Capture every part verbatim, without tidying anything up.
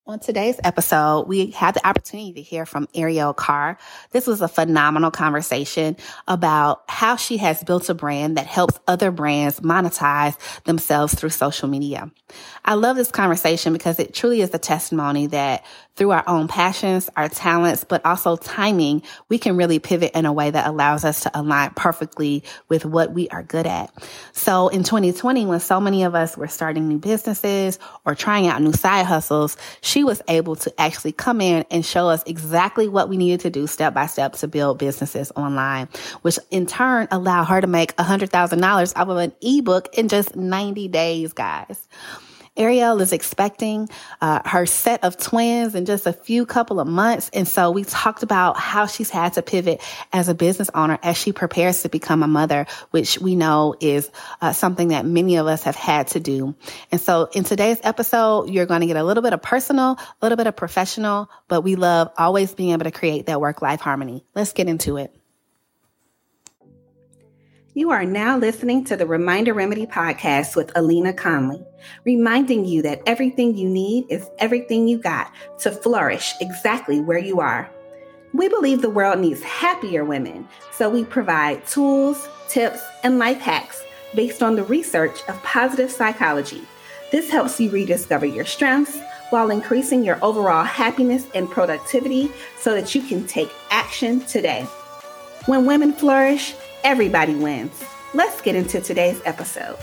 On today's episode, we had the opportunity to hear from Ariel Carr. This was a phenomenal conversation about how she has built a brand that helps other brands monetize themselves through social media. I love this conversation because it truly is a testimony that through our own passions, our talents, but also timing, we can really pivot in a way that allows us to align perfectly with what we are good at. So in twenty twenty, when so many of us were starting new businesses or trying out new side hustles, she was able to actually come in and show us exactly what we needed to do step by step to build businesses online, which in turn allowed her to make one hundred thousand dollars off of an ebook in just ninety days, guys. Ariel is expecting uh, her set of twins in just a few couple of months. And so we talked about how she's had to pivot as a business owner as she prepares to become a mother, which we know is uh, something that many of us have had to do. And so in today's episode, you're going to get a little bit of personal, a little bit of professional, but we love always being able to create that work-life harmony. Let's get into it. You are now listening to the Reminder Remedy podcast with Alina Conley, reminding you that everything you need is everything you got to flourish exactly where you are. We believe the world needs happier women, so we provide tools, tips, and life hacks based on the research of positive psychology. This helps you rediscover your strengths while increasing your overall happiness and productivity so that you can take action today. When women flourish, everybody wins. Let's get into today's episode.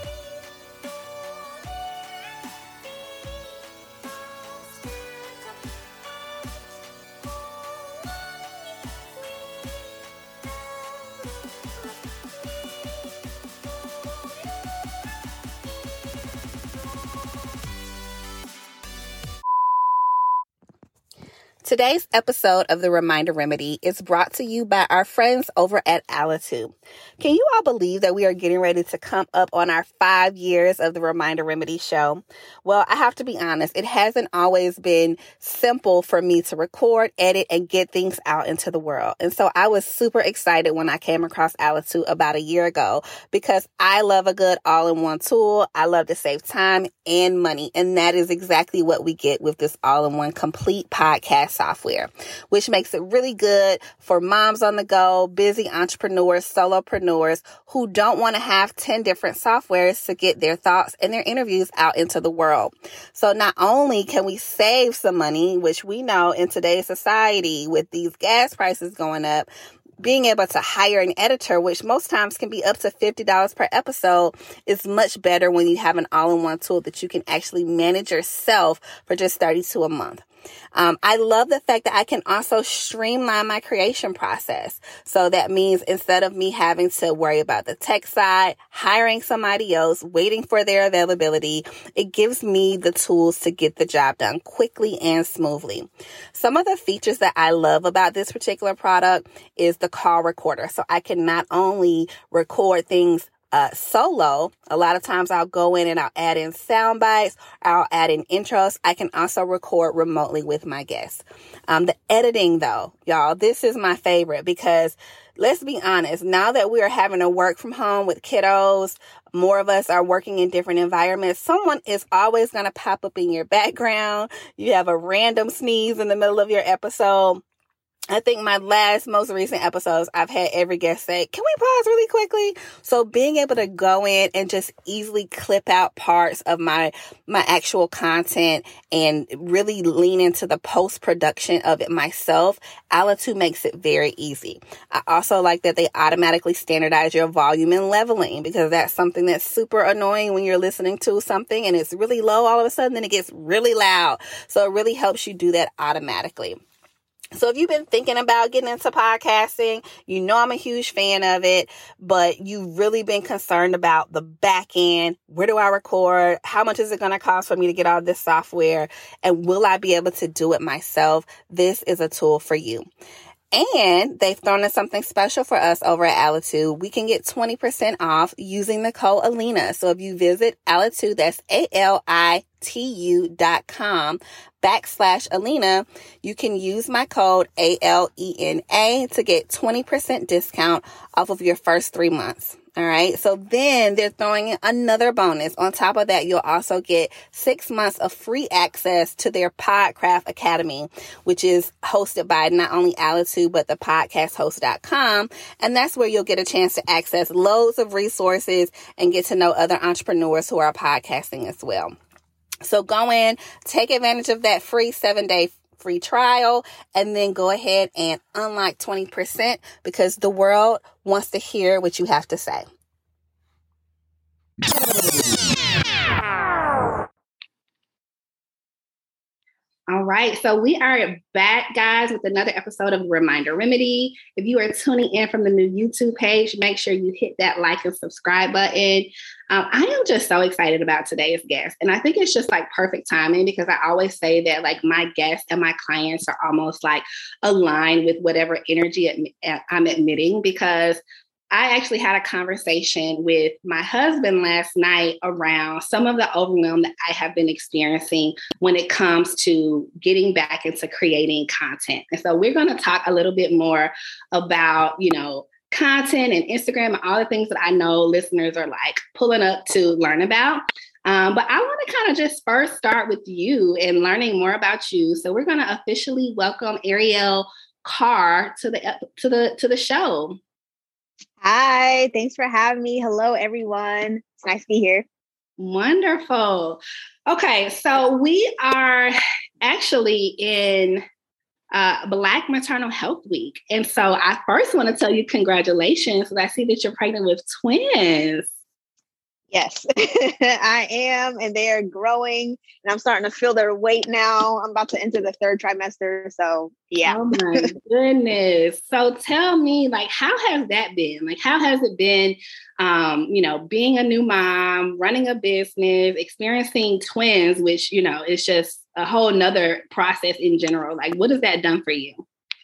Today's episode of The Reminder Remedy is brought to you by our friends over at Alitu. Can you all believe that we are getting ready to come up on our five years of The Reminder Remedy show? Well, I have to be honest, it hasn't always been simple for me to record, edit, and get things out into the world. And so I was super excited when I came across Alitu about a year ago because I love a good all-in-one tool. I love to save time and money, and that is exactly what we get with this all-in-one complete podcast software, which makes it really good for moms on the go, busy entrepreneurs, solopreneurs who don't want to have ten different softwares to get their thoughts and their interviews out into the world. So not only can we save some money, which we know in today's society with these gas prices going up, being able to hire an editor, which most times can be up to fifty dollars per episode, is much better when you have an all-in-one tool that you can actually manage yourself for just thirty-two dollars a month. Um, I love the fact that I can also streamline my creation process. So that means instead of me having to worry about the tech side, hiring somebody else, waiting for their availability, it gives me the tools to get the job done quickly and smoothly. Some of the features that I love about this particular product is the call recorder. So I can not only record things Uh, solo. A lot of times I'll go in and I'll add in sound bites. I'll add in intros. I can also record remotely with my guests. Um, the editing though, y'all, this is my favorite because let's be honest, now that we are having to work from home with kiddos, more of us are working in different environments. Someone is always going to pop up in your background. You have a random sneeze in the middle of your episode. I think my last, most recent episodes, I've had every guest say, can we pause really quickly? So being able to go in and just easily clip out parts of my, my actual content and really lean into the post-production of it myself, Alitu makes it very easy. I also like that they automatically standardize your volume and leveling because that's something that's super annoying when you're listening to something and it's really low all of a sudden, then it gets really loud. So it really helps you do that automatically. So if you've been thinking about getting into podcasting, you know I'm a huge fan of it, but you've really been concerned about the back end. Where do I record? How much is it going to cost for me to get all this software? And will I be able to do it myself? This is a tool for you. And they've thrown in something special for us over at Alitu. We can get twenty percent off using the code Alina. So if you visit Alitu, that's A L I T U dot com backslash Alina, you can use my code A L E N A to get twenty percent discount off of your first three months. All right. So then they're throwing in another bonus. On top of that, you'll also get six months of free access to their Podcraft Academy, which is hosted by not only Alitu, but the podcast host dot com. And that's where you'll get a chance to access loads of resources and get to know other entrepreneurs who are podcasting as well. So go in, take advantage of that free seven day free trial, and then go ahead and unlock twenty percent because the world wants to hear what you have to say. All right, so we are back, guys, with another episode of Reminder Remedy. If you are tuning in from the new YouTube page, make sure you hit that like and subscribe button. Um, I am just so excited about today's guest, and I think it's just like perfect timing because I always say that like my guests and my clients are almost like aligned with whatever energy I'm admitting, because I actually had a conversation with my husband last night around some of the overwhelm that I have been experiencing when it comes to getting back into creating content. And so we're going to talk a little bit more about, you know, content and Instagram and all the things that I know listeners are like pulling up to learn about. Um, but I want to kind of just first start with you and learning more about you. So we're going to officially welcome Ariel Carr to the to the to the show. Hi, thanks for having me. Hello, everyone. It's nice to be here. Wonderful. Okay, so we are actually in uh, Black Maternal Health Week. And so I first want to tell you congratulations, because I see that you're pregnant with twins. Yes, I am. And they are growing. And I'm starting to feel their weight now. I'm about to enter the third trimester. So, yeah. Oh, my goodness. So tell me, like, how has that been? Like, how has it been, um, you know, being a new mom, running a business, experiencing twins, which, you know, is just a whole nother process in general. Like, what has that done for you?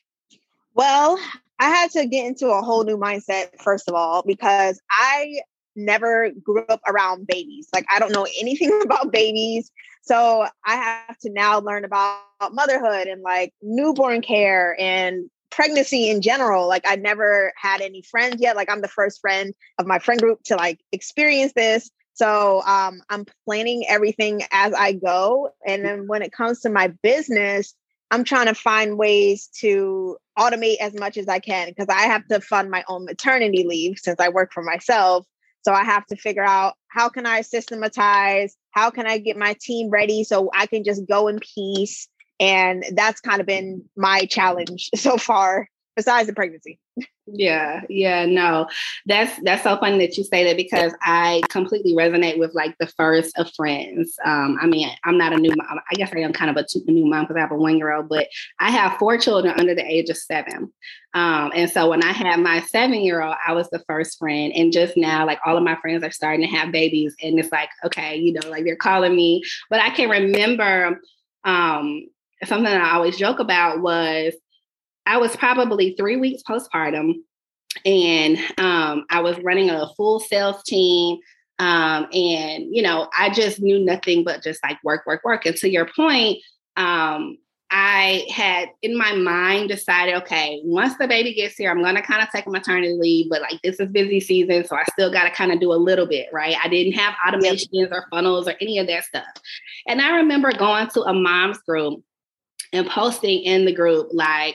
Well, I had to get into a whole new mindset, first of all, because I never grew up around babies. Like, I don't know anything about babies. So I have to now learn about motherhood and like newborn care and pregnancy in general. Like, I never had any friends yet. Like, I'm the first friend of my friend group to like experience this. So um, I'm planning everything as I go. And then when it comes to my business, I'm trying to find ways to automate as much as I can, because I have to fund my own maternity leave since I work for myself. So I have to figure out, how can I systematize? How can I get my team ready so I can just go in peace? And that's kind of been my challenge so far, besides the pregnancy. Yeah, yeah, no, that's that's so funny that you say that, because I completely resonate with like the first of friends. Um, I mean, I'm not a new mom. I guess I am kind of a, two, a new mom because I have a one-year-old, but I have four children under the age of seven. Um, and so when I had my seven-year-old, I was the first friend. And just now, like, all of my friends are starting to have babies, and it's like, okay, you know, like they're calling me. But I can remember um, something that I always joke about was, I was probably three weeks postpartum, and um, I was running a full sales team. Um, and, you know, I just knew nothing but just like work, work, work. And to your point, um, I had in my mind decided, okay, once the baby gets here, I'm going to kind of take a maternity leave, but like, this is busy season. So I still got to kind of do a little bit, right? I didn't have automations yep. or funnels or any of that stuff. And I remember going to a mom's group and posting in the group, like,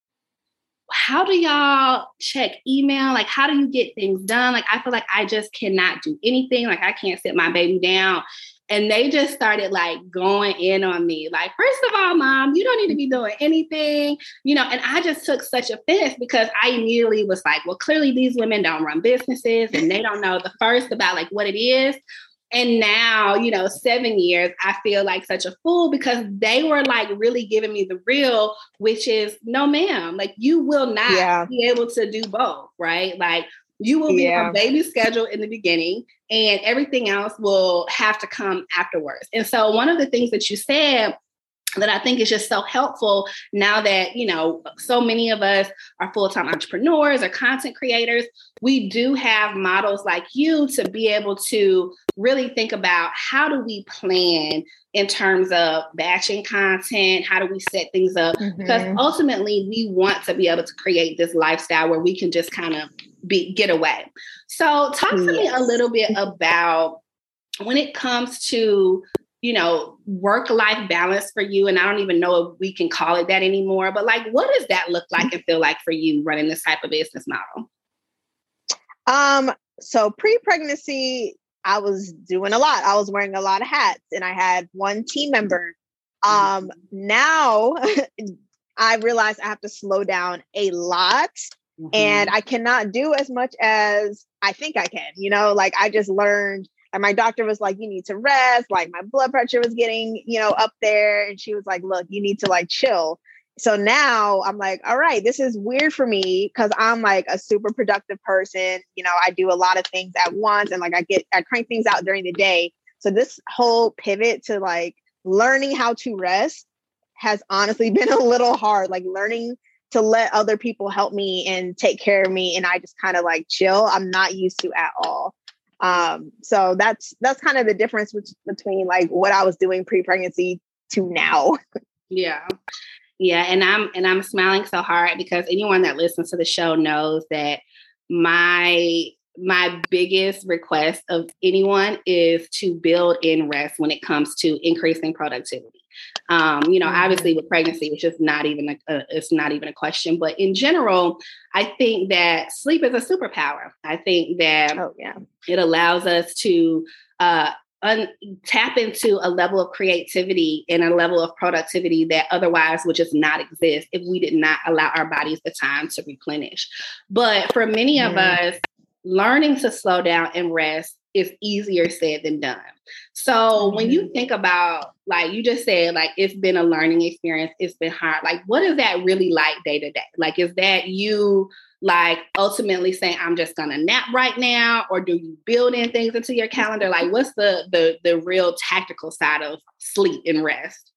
how do y'all check email? Like, how do you get things done? Like, I feel like I just cannot do anything. Like, I can't sit my baby down. And they just started like going in on me. Like, first of all, mom, you don't need to be doing anything, you know, and I just took such offense because I immediately was like, well, clearly these women don't run businesses and they don't know the first about like what it is. And now, you know, seven years, I feel like such a fool because they were like really giving me the real, which is no, ma'am, like you will not yeah. be able to do both, right? Like you will be yeah. on baby schedule in the beginning and everything else will have to come afterwards. And so one of the things that you said that I think is just so helpful now that, you know, so many of us are full-time entrepreneurs or content creators, we do have models like you to be able to really think about how do we plan in terms of batching content? How do we set things up? Mm-hmm. Because ultimately we want to be able to create this lifestyle where we can just kind of be get away. So talk to yes. me a little bit about when it comes to, you know, work-life balance for you. And I don't even know if we can call it that anymore, but like, what does that look like and feel like for you running this type of business model? Um, so pre-pregnancy, I was doing a lot. I was wearing a lot of hats and I had one team member. Um, mm-hmm. Now I realize I have to slow down a lot mm-hmm. and I cannot do as much as I think I can, you know, like I just learned, and my doctor was like, you need to rest. Like my blood pressure was getting, you know, up there. And she was like, look, you need to like chill. So now I'm like, all right, this is weird for me because I'm like a super productive person. You know, I do a lot of things at once and like I get, I crank things out during the day. So this whole pivot to like learning how to rest has honestly been a little hard, like learning to let other people help me and take care of me. And I just kind of like chill. I'm not used to at all. Um, so that's, that's kind of the difference between like what I was doing pre-pregnancy to now. Yeah. Yeah. And I'm, and I'm smiling so hard because anyone that listens to the show knows that my, my biggest request of anyone is to build in rest when it comes to increasing productivity. Um, you know, mm-hmm. obviously with pregnancy, it's just not even, a, a, it's not even a question, but in general, I think that sleep is a superpower. I think that oh, yeah. it allows us to, uh, Un- tap into a level of creativity and a level of productivity that otherwise would just not exist if we did not allow our bodies the time to replenish. But for many of mm. us, learning to slow down and rest is easier said than done. So mm-hmm. when you think about, like you just said, like it's been a learning experience, it's been hard. Like, what is that really like day to day? Like, is that you like ultimately saying, I'm just going to nap right now? Or do you build in things into your calendar? Like, what's the, the, the real tactical side of sleep and rest?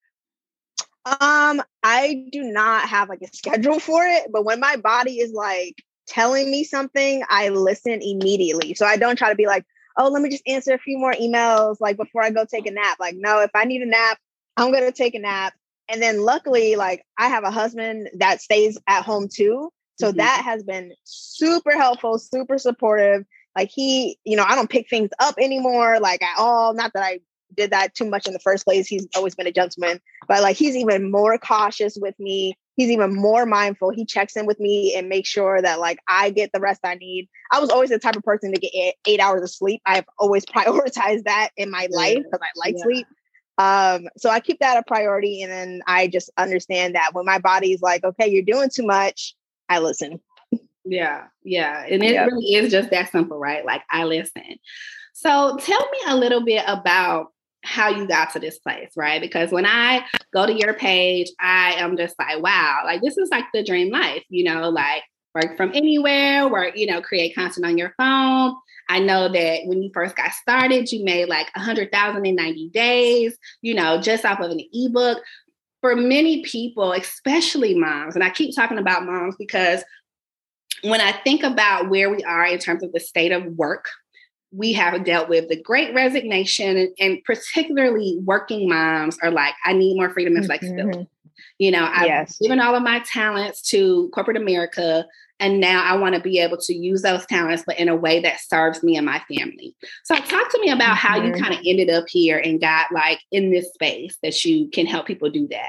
Um, I do not have like a schedule for it, but when my body is like telling me something, I listen immediately. So I don't try to be like, oh, let me just answer a few more emails like before I go take a nap. Like, no, if I need a nap, I'm going to take a nap. And then luckily, like I have a husband that stays at home too. So mm-hmm. that has been super helpful, super supportive. Like he, you know, I don't pick things up anymore, like at all. Not that I did that too much in the first place. He's always been a gentleman, but like he's even more cautious with me. He's even more mindful. He checks in with me and makes sure that like I get the rest I need. I was always the type of person to get eight, eight hours of sleep. I've always prioritized that in my life because I like yeah. sleep. Um, so I keep that a priority. And then I just understand that when my body's like, okay, you're doing too much, I listen. Yeah. Yeah. And it yeah. really is just that simple, right? Like I listen. So tell me a little bit about how you got to this place, right? Because when I go to your page, I am just like, wow, like this is like the dream life, you know, like work from anywhere, work, you know, create content on your phone. I know that when you first got started, you made like a hundred thousand in ninety days, you know, just off of an ebook. For many people, especially moms, and I keep talking about moms because when I think about where we are in terms of the state of work, we have dealt with the Great Resignation, and, and particularly working moms are like, I need more freedom and flexibility. Mm-hmm. You know, I've yes. given all of my talents to corporate America, and now I want to be able to use those talents, but in a way that serves me and my family. So talk to me about mm-hmm. how you kind of ended up here and got like in this space that you can help people do that.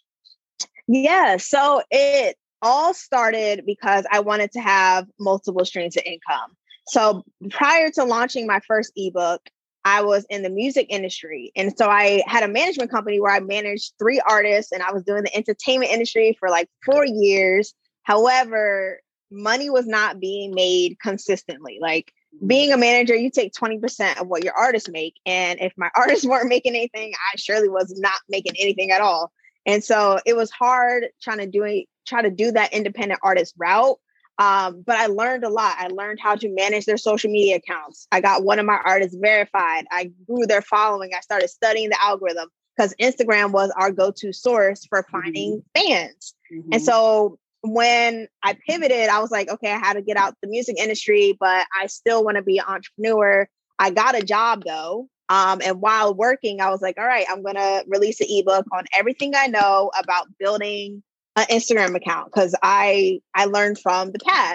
Yeah, so it all started because I wanted to have multiple streams of income. So prior to launching my first ebook, I was in the music industry. And so I had a management company where I managed three artists and I was doing the entertainment industry for like four years. However, money was not being made consistently. Like being a manager, you take twenty percent of what your artists make. And if my artists weren't making anything, I surely was not making anything at all. And so it was hard trying to do it, try to do that independent artist route. Um, but I learned a lot. I learned how to manage their social media accounts. I got one of my artists verified. I grew their following. I started studying the algorithm because Instagram was our go-to source for finding mm-hmm. fans. Mm-hmm. And so when I pivoted, I was like, okay, I had to get out the music industry, but I still want to be an entrepreneur. I got a job though. Um, and while working, I was like, all right, I'm going to release an ebook on everything I know about building an Instagram account because I I learned from the past.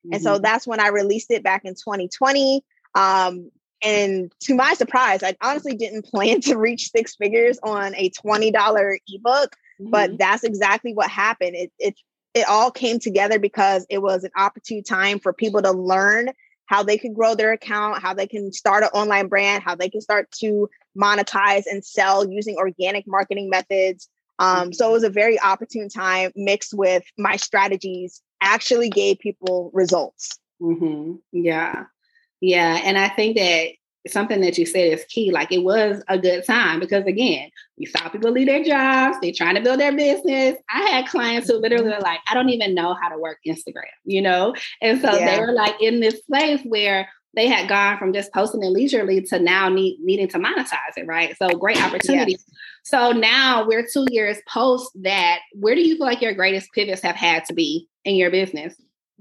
And so that's when I released it back in twenty twenty. Um, and to my surprise, I honestly didn't plan to reach six figures on a twenty dollars ebook, mm-hmm. but that's exactly what happened. It, it, it all came together because it was an opportune time for people to learn how they could grow their account, how they can start an online brand, how they can start to monetize and sell using organic marketing methods. Um, so it was a very opportune time mixed with my strategies actually gave people results. Mm-hmm. Yeah. Yeah. And I think that something that you said is key. Like, it was a good time because, again, we saw people leave their jobs. They're trying to build their business. I had clients who literally were like, I don't even know how to work Instagram, you know? And so yeah. they were like in this place where they had gone from just posting it leisurely to now need, needing to monetize it, right? So great opportunity. Yes. So now we're two years post that. Where do you feel like your greatest pivots have had to be in your business?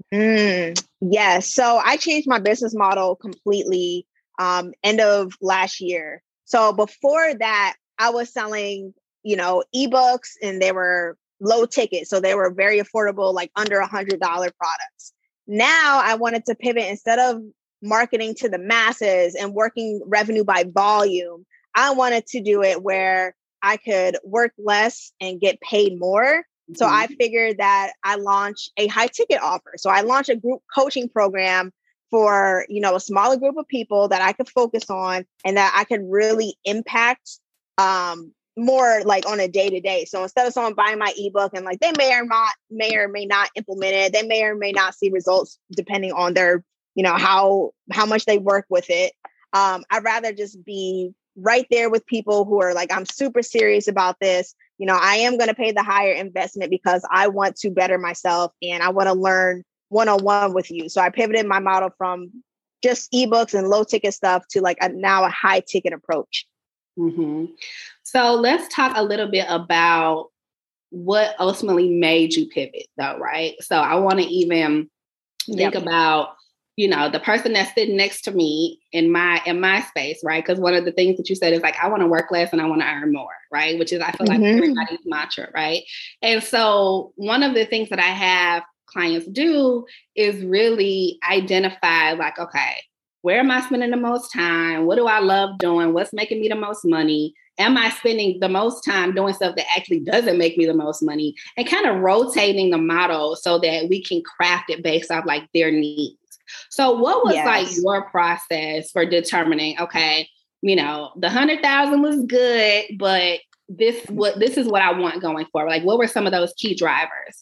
Mm, yes. So I changed my business model completely um, end of last year. So before that, I was selling, you know, ebooks, and they were low ticket. So they were very affordable, like under a hundred dollar products. Now I wanted to pivot. Instead of marketing to the masses and working revenue by volume, I wanted to do it where I could work less and get paid more. So mm-hmm. I figured that I launched a high ticket offer. So I launched a group coaching program for, you know, a smaller group of people that I could focus on and that I could really impact um, more like on a day to day. So instead of someone buying my ebook and like they may or not may or may not implement it, they may or may not see results depending on their, you know, how how much they work with it. Um, I'd rather just be right there with people who are like, I'm super serious about this. You know, I am going to pay the higher investment because I want to better myself and I want to learn one-on-one with you. So I pivoted my model from just ebooks and low ticket stuff to like a, now a high ticket approach. Mm-hmm. So let's talk a little bit about what ultimately made you pivot though, right? So I want to even think yep. about, you know, the person that's sitting next to me in my in my space, right? Because one of the things that you said is like, I want to work less and I want to earn more, right? Which is, I feel mm-hmm. like everybody's mantra, right? And so one of the things that I have clients do is really identify like, okay, where am I spending the most time? What do I love doing? What's making me the most money? Am I spending the most time doing stuff that actually doesn't make me the most money? And kind of rotating the model so that we can craft it based off like their needs. So what was yes. like your process for determining, okay, you know, the hundred thousand was good, but this what this is what I want going forward? Like, what were some of those key drivers?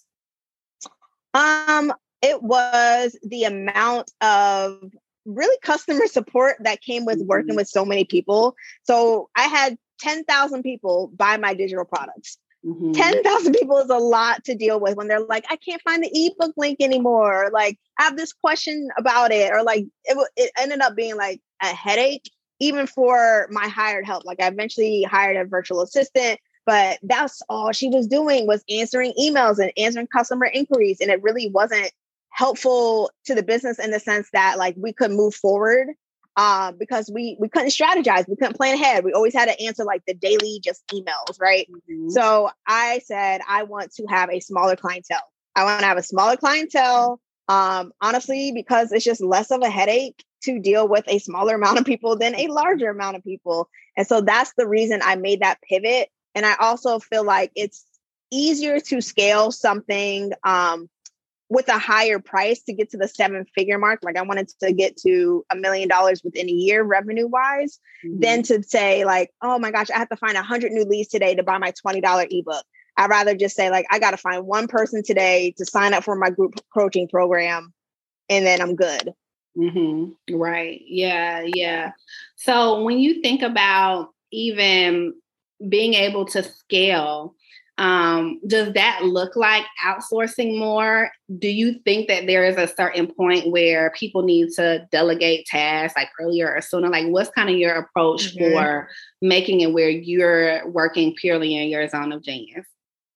Um, it was the amount of really customer support that came with working mm-hmm. with so many people. So I had ten thousand people buy my digital products. Mm-hmm. ten thousand people is a lot to deal with when they're like, I can't find the ebook link anymore. Or like, I have this question about it. Or like, it, it ended up being like a headache, even for my hired help. Like I eventually hired a virtual assistant, but that's all she was doing was answering emails and answering customer inquiries. And it really wasn't helpful to the business in the sense that like we could move forward uh, because we we couldn't strategize. We couldn't plan ahead. We always had to answer like the daily just emails, right? Mm-hmm. So I said, I want to have a smaller clientele. I want to have a smaller clientele, um, honestly, because it's just less of a headache to deal with a smaller amount of people than a larger amount of people. And so that's the reason I made that pivot. And I also feel like it's easier to scale something um, with a higher price to get to the seven figure mark. Like I wanted to get to a million dollars within a year revenue wise, mm-hmm. than to say like, oh my gosh, I have to find a hundred new leads today to buy my twenty dollars ebook. I'd rather just say like, I got to find one person today to sign up for my group coaching program. And then I'm good. Mm-hmm. Right. Yeah. Yeah. So when you think about even being able to scale, um, does that look like outsourcing more? Do you think that there is a certain point where people need to delegate tasks like earlier or sooner? Like what's kind of your approach mm-hmm. for making it where you're working purely in your zone of genius?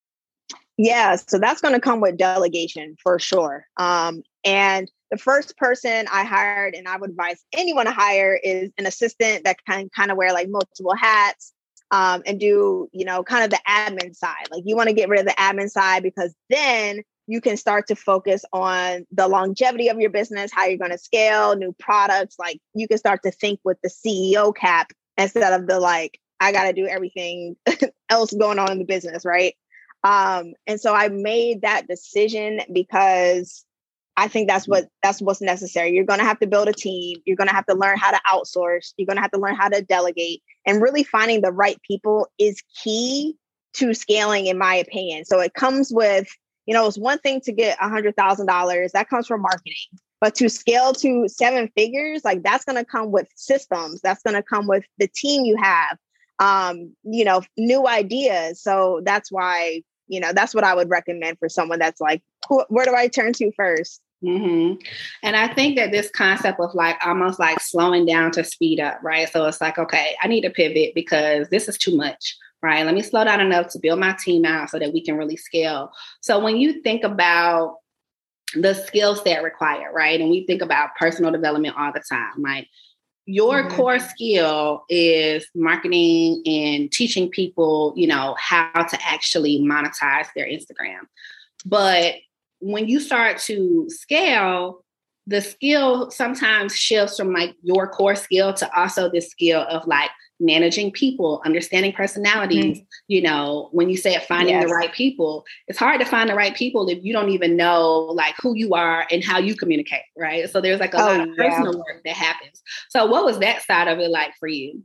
Yeah, so that's going to come with delegation for sure. Um, and the first person I hired, and I would advise anyone to hire, is an assistant that can kind of wear like multiple hats um, and do, you know, kind of the admin side. Like you want to get rid of the admin side because then you can start to focus on the longevity of your business, how you're going to scale new products. Like you can start to think with the C E O cap instead of the like, I got to do everything else going on in the business. Right. Um, and so I made that decision because I think that's what that's what's necessary. You're going to have to build a team. You're going to have to learn how to outsource. You're going to have to learn how to delegate, and really finding the right people is key to scaling, in my opinion. So it comes with, you know, it's one thing to get a hundred thousand dollars that comes from marketing, but to scale to seven figures, like that's going to come with systems. That's going to come with the team you have, um, you know, new ideas. So that's why, you know, that's what I would recommend for someone that's like, who, where do I turn to first? Mm-hmm. And I think that this concept of like almost like slowing down to speed up, right? So it's like, okay, I need to pivot because this is too much, right? Let me slow down enough to build my team out so that we can really scale. So when you think about the skill set required, right? And we think about personal development all the time, right? Your mm-hmm. core skill is marketing and teaching people, you know, how to actually monetize their Instagram. But when you start to scale, the skill sometimes shifts from like your core skill to also the skill of like managing people, understanding personalities. Mm-hmm. You know, when you say finding yes. the right people, it's hard to find the right people if you don't even know like who you are and how you communicate, right? So there's like a oh, lot of yeah. personal work that happens. So what was that side of it like for you?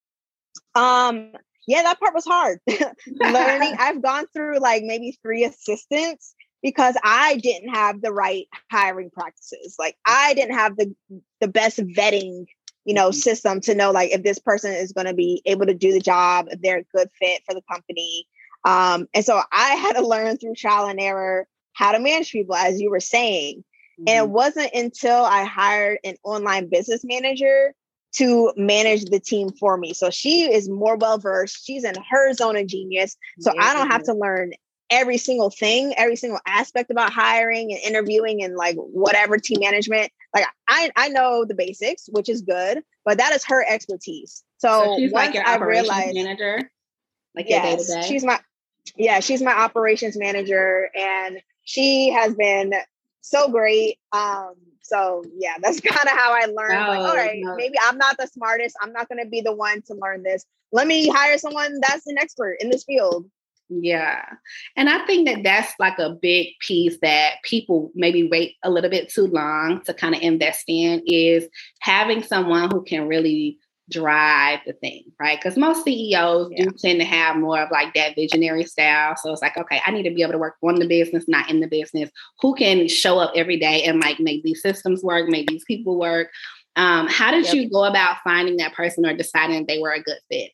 Um, yeah, that part was hard. Learning, I've gone through like maybe three assistants because I didn't have the right hiring practices. Like I didn't have the the best vetting, you know, system to know like if this person is going to be able to do the job, if they're a good fit for the company. Um, and so I had to learn through trial and error how to manage people, as you were saying. Mm-hmm. And it wasn't until I hired an online business manager to manage the team for me. So she is more well-versed. She's in her zone of genius. So yeah, I don't have to learn every single thing, every single aspect about hiring and interviewing and like whatever team management. Like I, I know the basics, which is good, but that is her expertise. So, so she's once like your I operations realized, manager, like yes, your day-to-day? she's my, yeah, she's my operations manager, and she has been so great. Um, so yeah, that's kind of how I learned. No, like, all right, no. maybe I'm not the smartest. I'm not going to be the one to learn this. Let me hire someone that's an expert in this field. Yeah. And I think that that's like a big piece that people maybe wait a little bit too long to kind of invest in, is having someone who can really drive the thing, right? Because most C E Os yeah. do tend to have more of like that visionary style. So it's like, okay, I need to be able to work on the business, not in the business. Who can show up every day and like make these systems work, make these people work? Um, how did yep. you go about finding that person or deciding they were a good fit?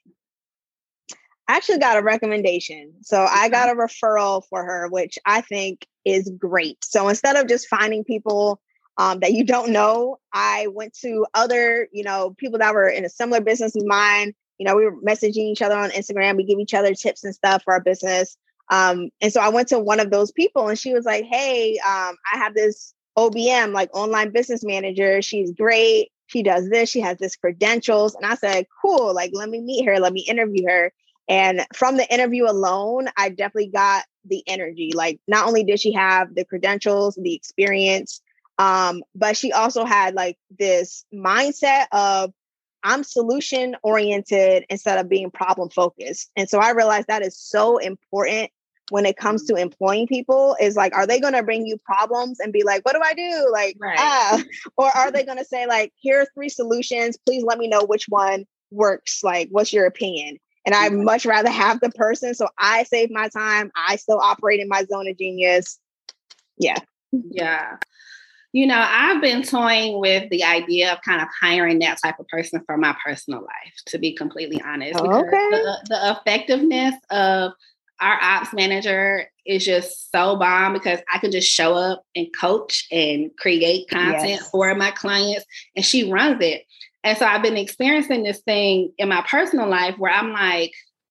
I actually got a recommendation. So okay. I got a referral for her, which I think is great. So instead of just finding people um, that you don't know, I went to other, you know, people that were in a similar business as mine. You know, we were messaging each other on Instagram. We give each other tips and stuff for our business. Um, and so I went to one of those people and she was like, hey, um, I have this O B M, like online business manager. She's great. She does this. She has this credentials. And I said, cool. Like, let me meet her. Let me interview her. And from the interview alone, I definitely got the energy. Like, not only did she have the credentials, the experience, um, but she also had like this mindset of I'm solution oriented instead of being problem focused. And so I realized that is so important when it comes to employing people, is like, are they going to bring you problems and be like, what do I do? Like, right. ah, or are they going to say like, here are three solutions. Please let me know which one works. Like, what's your opinion? And I'd much rather have the person. So I save my time. I still operate in my zone of genius. Yeah. Yeah. You know, I've been toying with the idea of kind of hiring that type of person for my personal life, to be completely honest. Oh, okay. The, the effectiveness of our ops manager is just so bomb, because I can just show up and coach and create content yes. for my clients, and she runs it. And so I've been experiencing this thing in my personal life where I'm like,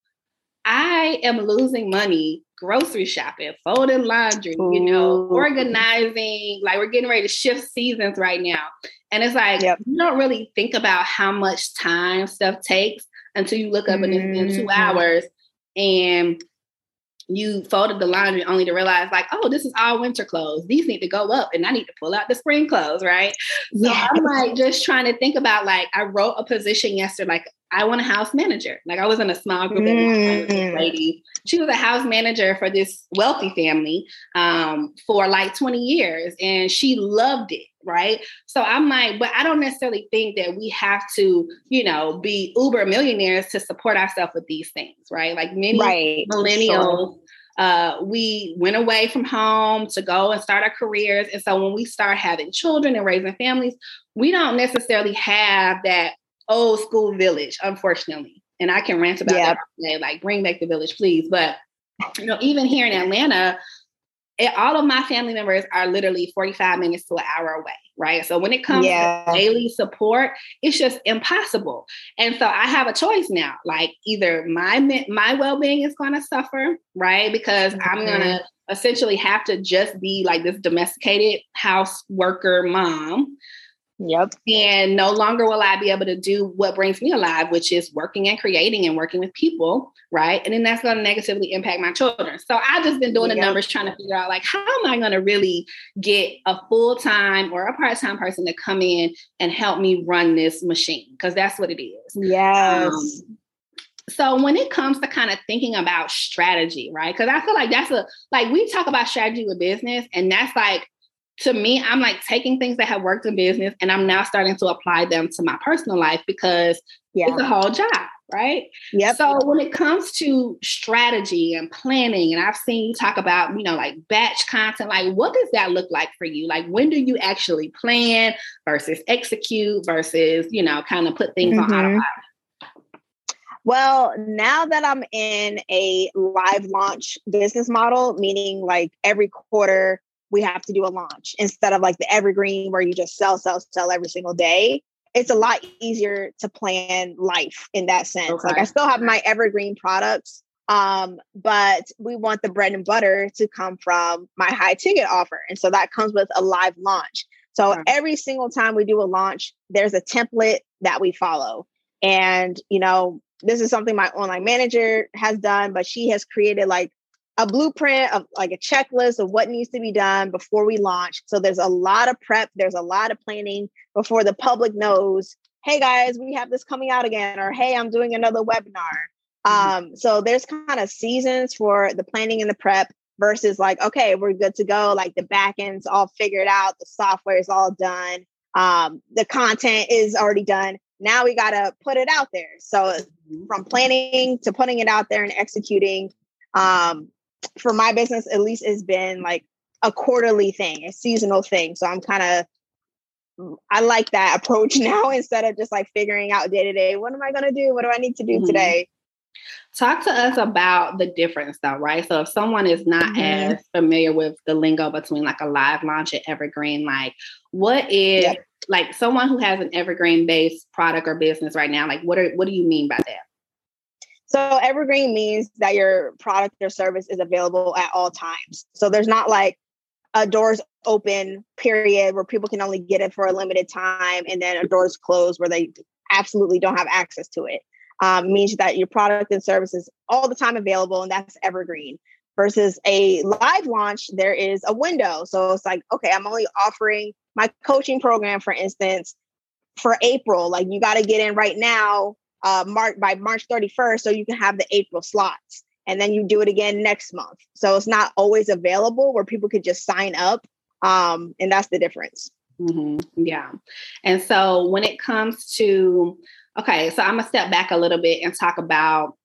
I am losing money grocery shopping, folding laundry, Ooh. you know, organizing. Like, we're getting ready to shift seasons right now. And it's like, yep. you don't really think about how much time stuff takes until you look up mm-hmm. and it's been two hours. And you folded the laundry only to realize like, oh, this is all winter clothes. These need to go up and I need to pull out the spring clothes, right? So yes. I'm like just trying to think about like, I wrote a position yesterday, like I want a house manager. Like I was in a small group mm. of this lady. She was a house manager for this wealthy family um, for like twenty years and she loved it. Right. So I'm like, but I don't necessarily think that we have to, you know, be uber millionaires to support ourselves with these things. Right. Like many right. millennials, sure. uh, we went away from home to go and start our careers. And so when we start having children and raising families, we don't necessarily have that old school village, unfortunately. And I can rant about yeah. that today, like bring back the village, please. But, you know, even here in Atlanta, it, all of my family members are literally forty-five minutes to an hour away, right? So when it comes yeah. to daily support, it's just impossible. And so I have a choice now, like either my my well-being is going to suffer, right? Because mm-hmm. I'm going to essentially have to just be like this domesticated house worker mom. Yep. And no longer will I be able to do what brings me alive, which is working and creating and working with people. Right. And then that's going to negatively impact my children. So I've just been doing yep. the numbers, trying to figure out like, how am I going to really get a full-time or a part-time person to come in and help me run this machine? Because that's what it is. Yes. Um, so when it comes to kind of thinking about strategy, right? Because I feel like that's a, like we talk about strategy with business and that's like, to me, I'm like taking things that have worked in business and I'm now starting to apply them to my personal life because yeah. it's a whole job, right? Yep. So when it comes to strategy and planning, and I've seen you talk about, you know, like batch content, like what does that look like for you? Like when do you actually plan versus execute versus, you know, kind of put things mm-hmm. on autopilot? Well, now that I'm in a live launch business model, meaning like every quarter, we have to do a launch instead of like the evergreen where you just sell, sell, sell every single day. It's a lot easier to plan life in that sense. Okay. Like I still have my evergreen products, um, but we want the bread and butter to come from my high ticket offer. And so that comes with a live launch. So okay. every single time we do a launch, there's a template that we follow. And, you know, this is something my online manager has done, but she has created like a blueprint of like a checklist of what needs to be done before we launch. So there's a lot of prep. There's a lot of planning before the public knows, hey guys, we have this coming out again, or hey, I'm doing another webinar. Mm-hmm. Um, so there's kind of seasons for the planning and the prep versus like, okay, we're good to go. Like the back end's all figured out. The software is all done. Um, the content is already done. Now we got to put it out there. So mm-hmm. from planning to putting it out there and executing, um, for my business, at least it's been like a quarterly thing, a seasonal thing. So I'm kind of, I like that approach now instead of just like figuring out day to day, what am I going to do? What do I need to do mm-hmm. today? Talk to us about the difference though, right? So if someone is not mm-hmm. as familiar with the lingo between like a live launch and evergreen, like what is yep. like someone who has an evergreen based product or business right now, like what are, what do you mean by that? So evergreen means that your product or service is available at all times. So there's not like a doors open period where people can only get it for a limited time and then a doors closed where they absolutely don't have access to it. Um, it means that your product and service is all the time available and that's evergreen. Versus a live launch, there is a window. So it's like, okay, I'm only offering my coaching program, for instance, for April. Like you got to get in right now. Uh, March by March thirty-first, so you can have the April slots, and then you do it again next month. So it's not always available where people could just sign up, um, and that's the difference. Mm-hmm. Yeah, and so when it comes to okay, so I'm gonna step back a little bit and talk about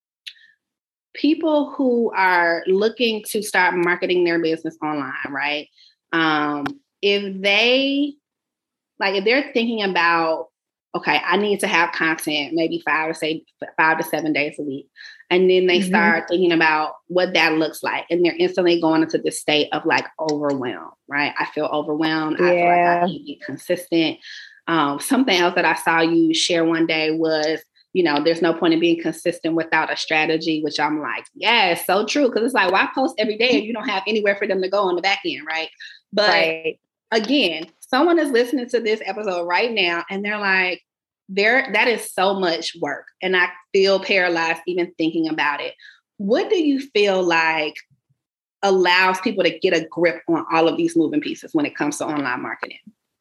people who are looking to start marketing their business online, right? Um, if they like, if they're thinking about okay, I need to have content maybe five or say five to seven days a week. And then they mm-hmm. start thinking about what that looks like. And they're instantly going into this state of like overwhelmed, right? I feel overwhelmed. Yeah. I feel like I can't be consistent. Um, something else that I saw you share one day was, you know, there's no point in being consistent without a strategy, which I'm like, yeah, it's so true. Cause it's like, why post every day if you don't have anywhere for them to go on the back end, right? But right. again, someone is listening to this episode right now and they're like, there, that is so much work. And I feel paralyzed even thinking about it. what do you feel like allows people to get a grip on all of these moving pieces when it comes to online marketing?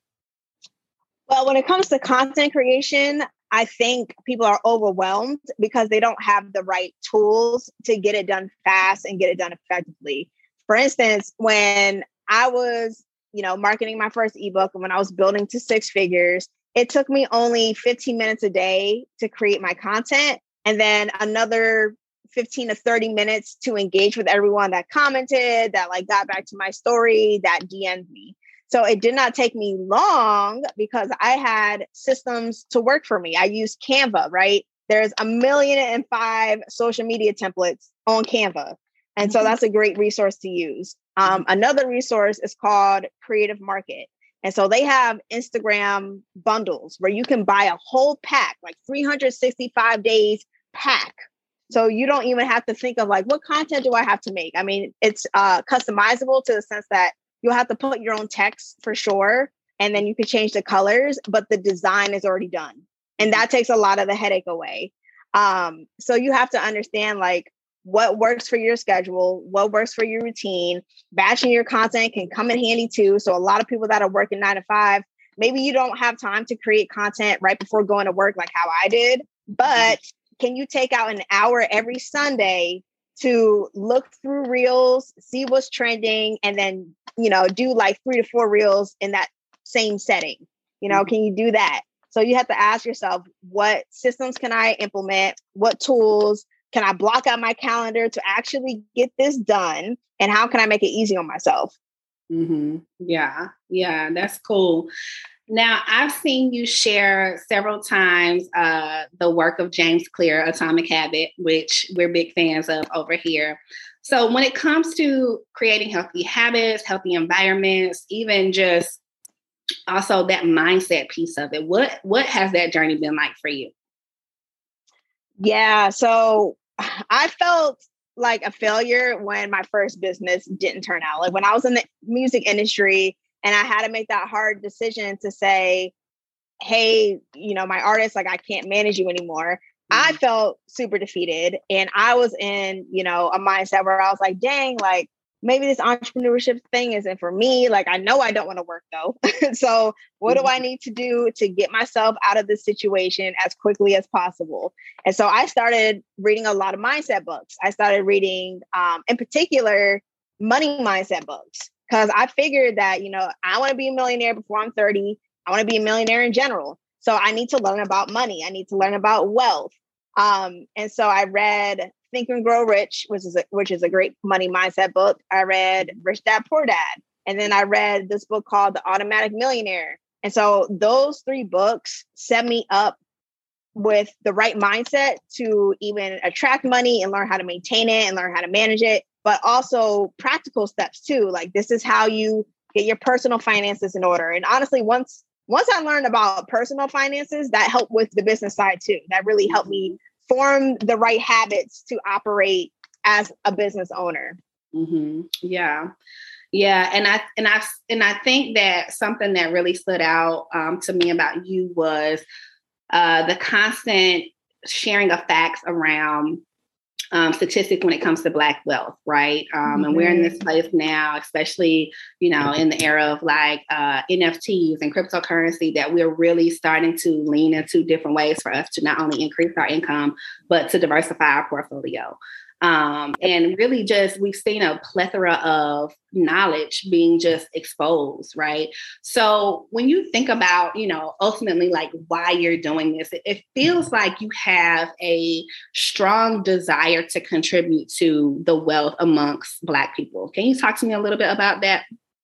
Well, when it comes to content creation, I think people are overwhelmed because they don't have the right tools to get it done fast and get it done effectively. For instance, when I was, you know, marketing my first ebook and when I was building to six figures, it took me only fifteen minutes a day to create my content and then another fifteen to thirty minutes to engage with everyone that commented, that like got back to my story, that D M'd me. So it did not take me long because I had systems to work for me. I used Canva, right? There's a million and five social media templates on Canva. And so that's a great resource to use. Um, another resource is called Creative Market. And so they have Instagram bundles where you can buy a whole pack, like three hundred sixty-five days pack. So you don't even have to think of like, what content do I have to make? I mean, it's uh, customizable to the sense that you'll have to put your own text for sure. And then you can change the colors, but the design is already done. And that takes a lot of the headache away. Um, so you have to understand like what works for your schedule, what works for your routine. Batching your content can come in handy too. So a lot of people that are working nine to five, maybe you don't have time to create content right before going to work like how I did, but can you take out an hour every Sunday to look through reels, see what's trending, and then, you know, do like three to four reels in that same setting? You know, mm-hmm. Can you do that? So you have to ask yourself, what systems can I implement? What tools can I block out my calendar to actually get this done? And how can I make it easy on myself? Mm-hmm. Yeah, yeah, that's cool. Now, I've seen you share several times uh, the work of James Clear, Atomic Habit, which we're big fans of over here. So when it comes to creating healthy habits, healthy environments, even just also that mindset piece of it, what, what has that journey been like for you? Yeah, so I felt like a failure when my first business didn't turn out. Like when I was in the music industry, and I had to make that hard decision to say, hey, you know, my artist, like I can't manage you anymore. Mm-hmm. I felt super defeated. And I was in, you know, a mindset where I was like, dang, like maybe this entrepreneurship thing isn't for me. Like, I know I don't want to work though. So what mm-hmm. do I need to do to get myself out of this situation as quickly as possible? And so I started reading a lot of mindset books. I started reading, um, in particular, money mindset books. Because I figured that, you know, I want to be a millionaire before I'm thirty. I want to be a millionaire in general. So I need to learn about money. I need to learn about wealth. Um, and so I read Think and Grow Rich, which is a, which is a great money mindset book. I read Rich Dad, Poor Dad. And then I read this book called The Automatic Millionaire. And so those three books set me up with the right mindset to even attract money and learn how to maintain it and learn how to manage it, but also practical steps too. Like this is how you get your personal finances in order. And honestly, once once I learned about personal finances, that helped with the business side too. That really helped me form the right habits to operate as a business owner. Mm-hmm. Yeah. Yeah. And I, and I, and I think that something that really stood out um, to me about you was uh, the constant sharing of facts around um, statistics when it comes to Black wealth, right? Um, mm-hmm. And we're in this place now, especially, you know, in the era of like uh, N F Ts and cryptocurrency, that we're really starting to lean into different ways for us to not only increase our income, but to diversify our portfolio. Um, and really just, we've seen a plethora of knowledge being just exposed, right? So when you think about, you know, ultimately like why you're doing this, it, it feels like you have a strong desire to contribute to the wealth amongst Black people. Can you talk to me a little bit about that?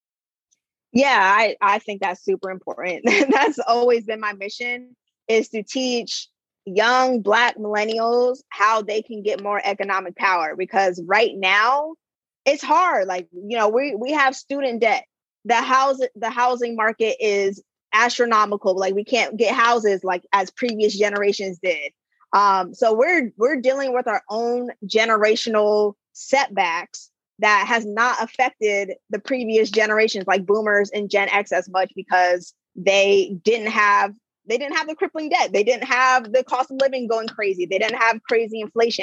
Yeah, I, I think that's super important. That's always been my mission, is to teach young Black millennials how they can get more economic power, because right now it's hard. Like, you know, we, we have student debt. The house, the housing market is astronomical. Like we can't get houses like as previous generations did. Um, so we're, we're dealing with our own generational setbacks that has not affected the previous generations like boomers and Gen X as much, because they didn't have They didn't have the crippling debt. They didn't have the cost of living going crazy. They didn't have crazy inflation.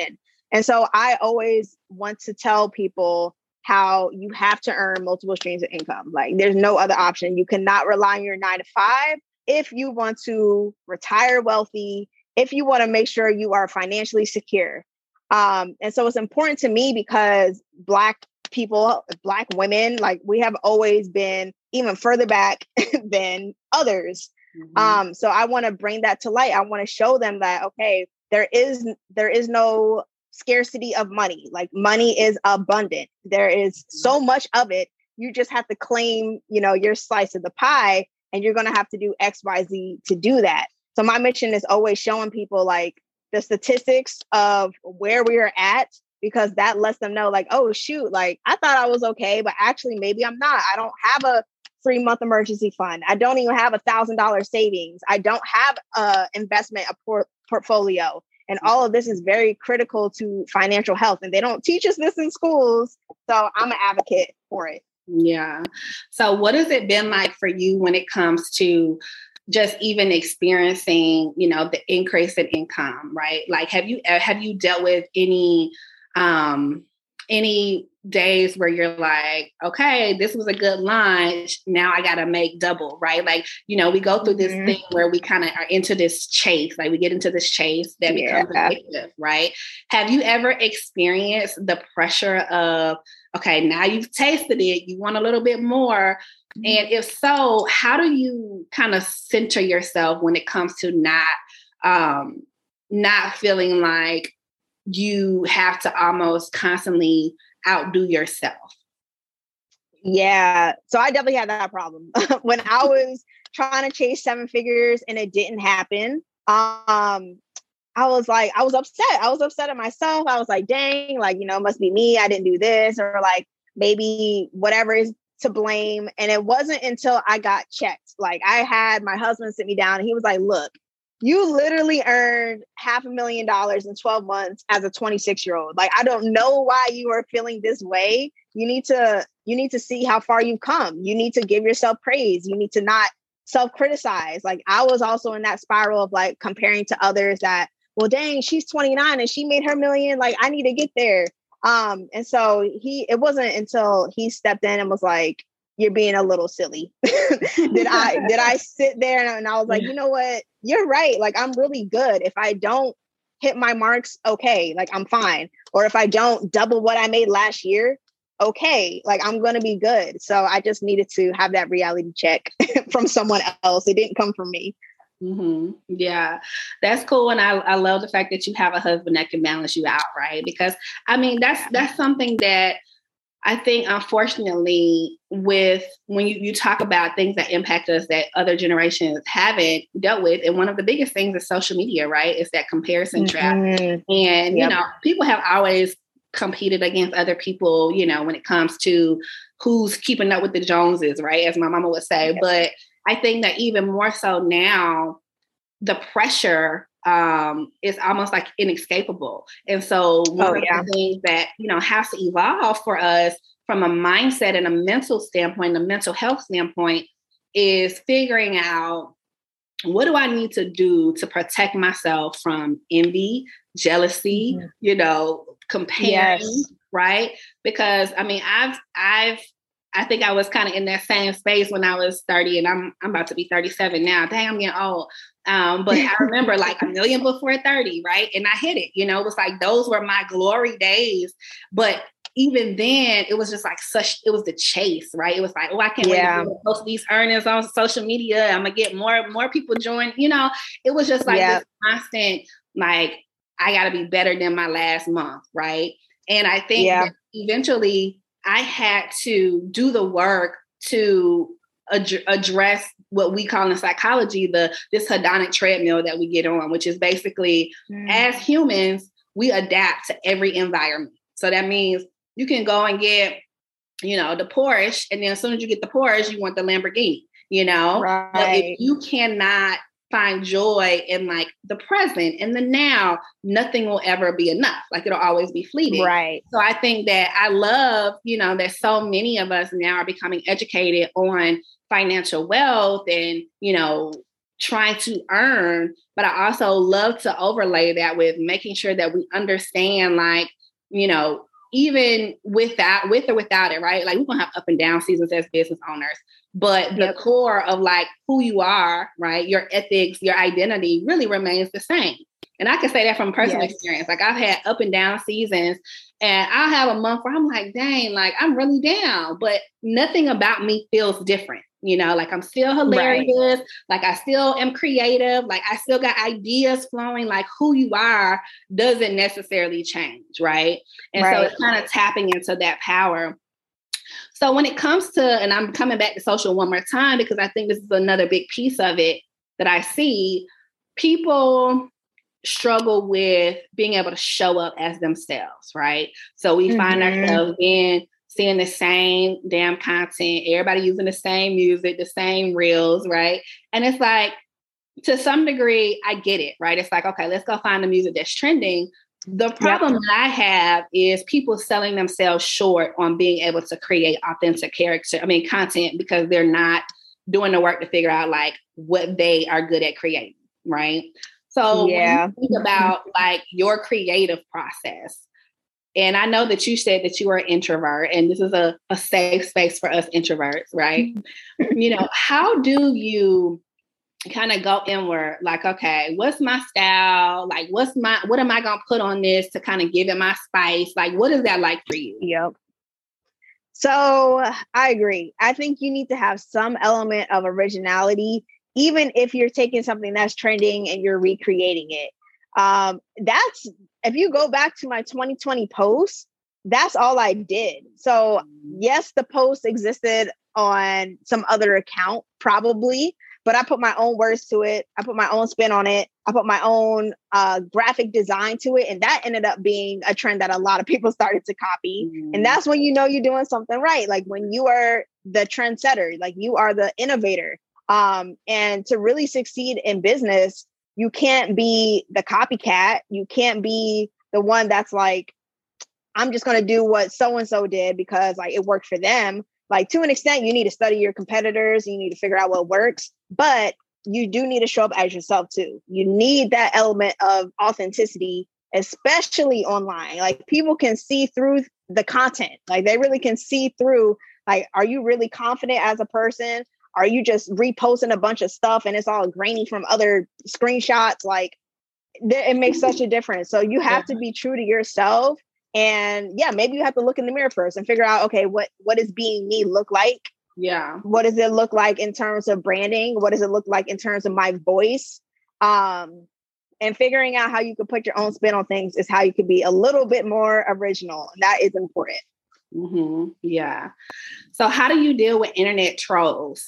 And so I always want to tell people how you have to earn multiple streams of income. Like there's no other option. You cannot rely on your nine to five if you want to retire wealthy, if you want to make sure you are financially secure. Um, and so it's important to me because Black people, Black women, like we have always been even further back than others. Mm-hmm. Um, so I want to bring that to light. I want to show them that, okay, there is there is no scarcity of money. Like money is abundant. There is so much of it. You just have to claim, you know, your slice of the pie, and you're going to have to do X, Y, Z to do that. So my mission is always showing people like the statistics of where we are at, because that lets them know like, oh, shoot, like I thought I was okay, but actually maybe I'm not. I don't have a three month emergency fund. I don't even have a thousand dollar savings. I don't have a investment a por- portfolio. And all of this is very critical to financial health. And they don't teach us this in schools. So I'm an advocate for it. Yeah. So what has it been like for you when it comes to just even experiencing, you know, the increase in income, right? Like, have you, have you dealt with any, um, any days where you're like, okay, this was a good lunch. Now I got to make double, right? Like, you know, we go through this mm-hmm. thing where we kind of are into this chase, like we get into this chase that yeah. becomes addictive, right? Have you ever experienced the pressure of, okay, now you've tasted it, you want a little bit more. Mm-hmm. And if so, how do you kind of center yourself when it comes to not, um, not feeling like you have to almost constantly outdo yourself? Yeah. So I definitely had that problem when I was trying to chase seven figures and it didn't happen. Um, I was like, I was upset. I was upset at myself. I was like, dang, like, you know, it must be me. I didn't do this, or like maybe whatever is to blame. And it wasn't until I got checked. Like I had my husband sit me down and he was like, look, you literally earned half a million dollars in twelve months as a twenty-six year old. Like, I don't know why you are feeling this way. You need to, you need to see how far you've come. You need to give yourself praise. You need to not self-criticize. Like I was also in that spiral of like comparing to others that, well, dang, she's twenty-nine and she made her million. Like I need to get there. Um, and so he, it wasn't until he stepped in and was like, you're being a little silly. did I, did I sit there and, and I was like, you know what? You're right. Like, I'm really good. If I don't hit my marks, okay, like I'm fine. Or if I don't double what I made last year, okay, like I'm going to be good. So I just needed to have that reality check from someone else. It didn't come from me. Mm-hmm. Yeah, that's cool. And I, I love the fact that you have a husband that can balance you out, right? Because I mean, that's, that's something that I think, unfortunately, with when you, you talk about things that impact us that other generations haven't dealt with, and one of the biggest things is social media, right? It's that comparison mm-hmm. trap. And, yep. you know, people have always competed against other people, you know, when it comes to who's keeping up with the Joneses, right? As my mama would say. Yep. But I think that even more so now, the pressure um, is almost like inescapable. And so one oh, of yeah. the things that, you know, has to evolve for us from a mindset and a mental standpoint, a mental health standpoint, is figuring out, what do I need to do to protect myself from envy, jealousy, mm-hmm. you know, comparing, yes. right? Because I mean, I've, I've, I think I was kind of in that same space when I was thirty, and I'm I'm about to be thirty-seven now. Dang, I'm getting old. Um, but I remember like a million before thirty, right? And I hit it. You know, it was like those were my glory days. But even then, it was just like such. It was the chase, right? It was like, oh, I can't yeah. wait to post these earnings on social media. I'm gonna get more more people join. You know, it was just like yeah. this constant, like I got to be better than my last month, right? And I think yeah. that eventually, I had to do the work to ad- address what we call in psychology, the this hedonic treadmill that we get on, which is basically mm. as humans, we adapt to every environment. So that means you can go and get, you know, the Porsche, and then as soon as you get the Porsche, you want the Lamborghini, you know? Right. But if you cannot find joy in like the present and the now, nothing will ever be enough. Like it'll always be fleeting. Right. So I think that I love, you know, that so many of us now are becoming educated on financial wealth and, you know, trying to earn, but I also love to overlay that with making sure that we understand, like, you know, even without, with or without it, right? Like we're gonna have up and down seasons as business owners, but the Yep. core of like who you are, right? Your ethics, your identity really remains the same. And I can say that from personal Yes. experience. Like I've had up and down seasons, and I'll have a month where I'm like, dang, like I'm really down, but nothing about me feels different. You know, like I'm still hilarious. Right. Like I still am creative. Like I still got ideas flowing. Like who you are doesn't necessarily change. Right. And right. so it's kind of tapping into that power. So when it comes to, and I'm coming back to social one more time, because I think this is another big piece of it that I see, people struggle with being able to show up as themselves. Right. So we mm-hmm. find ourselves being seeing the same damn content, everybody using the same music, the same reels, right? And it's like, to some degree, I get it, right? It's like, okay, let's go find the music that's trending. The problem yep. that I have is people selling themselves short on being able to create authentic character, I mean, content, because they're not doing the work to figure out like what they are good at creating, right? So yeah. when you think about like your creative process, and I know that you said that you are an introvert, and this is a, a safe space for us introverts, right? You know, how do you kind of go inward? Like, okay, what's my style? Like, what's my, what am I going to put on this to kind of give it my spice? Like, what is that like for you? Yep. So I agree. I think you need to have some element of originality, even if you're taking something that's trending and you're recreating it. Um, that's, if you go back to my twenty twenty post, that's all I did. So yes, the post existed on some other account, probably, but I put my own words to it. I put my own spin on it. I put my own uh, graphic design to it. And that ended up being a trend that a lot of people started to copy. Mm. And that's when you know you're doing something right. Like when you are the trendsetter, like you are the innovator. Um, and to really succeed in business, you can't be the copycat. You can't be the one that's like, I'm just going to do what so-and-so did because like it worked for them. Like to an extent, you need to study your competitors. You need to figure out what works, but you do need to show up as yourself too. You need that element of authenticity, especially online. Like people can see through the content. Like they really can see through, like, are you really confident as a person? Are you just reposting a bunch of stuff and it's all grainy from other screenshots? Like th- it makes such a difference. So you have yeah. to be true to yourself. And yeah, maybe you have to look in the mirror first and figure out, okay, what, what does being me look like? Yeah. What does it look like in terms of branding? What does it look like in terms of my voice? Um, and figuring out how you can put your own spin on things is how you can be a little bit more original. And that is important. Mm-hmm. Yeah. So how do you deal with internet trolls?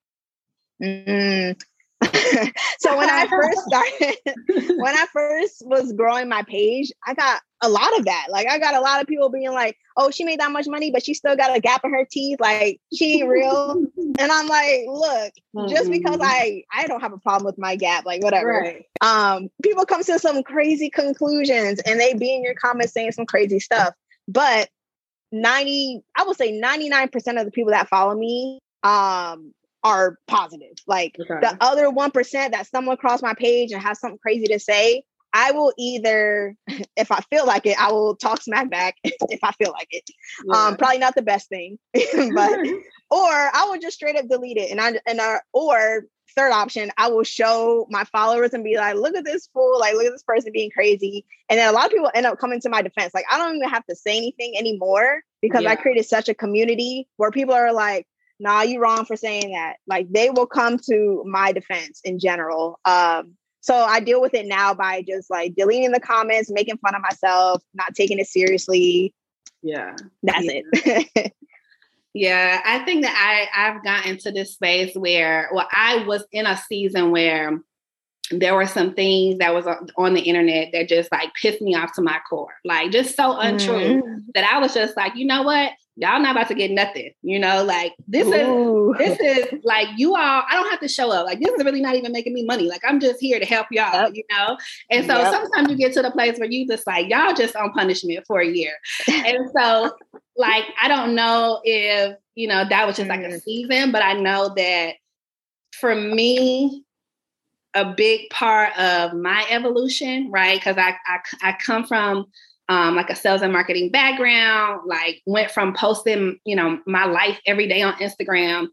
Mm. So when I first started, when I first was growing my page, I got a lot of that. Like I got a lot of people being like, oh, she made that much money, but she still got a gap in her teeth. Like she ain't real. And I'm like, look, mm-hmm. just because I, I don't have a problem with my gap, like whatever. Right. Um, people come to some crazy conclusions and they be in your comments saying some crazy stuff. But ninety, I would say ninety-nine percent of the people that follow me, um, are positive. Like okay. the other one percent that stumble across my page and have something crazy to say, I will either, if I feel like it, I will talk smack back if I feel like it. Yeah. Um, probably not the best thing, but, or I will just straight up delete it. And I, and, uh, or third option, I will show my followers and be like, look at this fool, like, look at this person being crazy. And then a lot of people end up coming to my defense. Like, I don't even have to say anything anymore because yeah. I created such a community where people are like, nah, you wrong for saying that. Like they will come to my defense in general. Um, so I deal with it now by just like deleting the comments, making fun of myself, not taking it seriously. Yeah. That's yeah. it. Yeah. I think that I, I've gotten to this space where, well, I was in a season where there were some things that was on the internet that just like pissed me off to my core. Like just so untrue mm. that I was just like, you know what? Y'all not about to get nothing, you know, like this Ooh. is, this is like, you all, I don't have to show up. Like, this is really not even making me money. Like, I'm just here to help y'all, yep. you know? And so yep. sometimes you get to the place where you just like, y'all just on punishment for a year. And so like, I don't know if, you know, that was just like a season, but I know that for me, a big part of my evolution, right? Because I, I I come from um, like a sales and marketing background, like went from posting, you know, my life every day on Instagram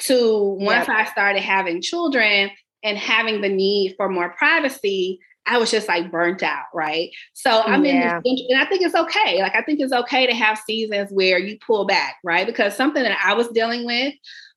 to once yep. I started having children and having the need for more privacy, I was just like burnt out, right? So I'm yeah. in this, and I think it's okay. Like, I think it's okay to have seasons where you pull back, right? Because something that I was dealing with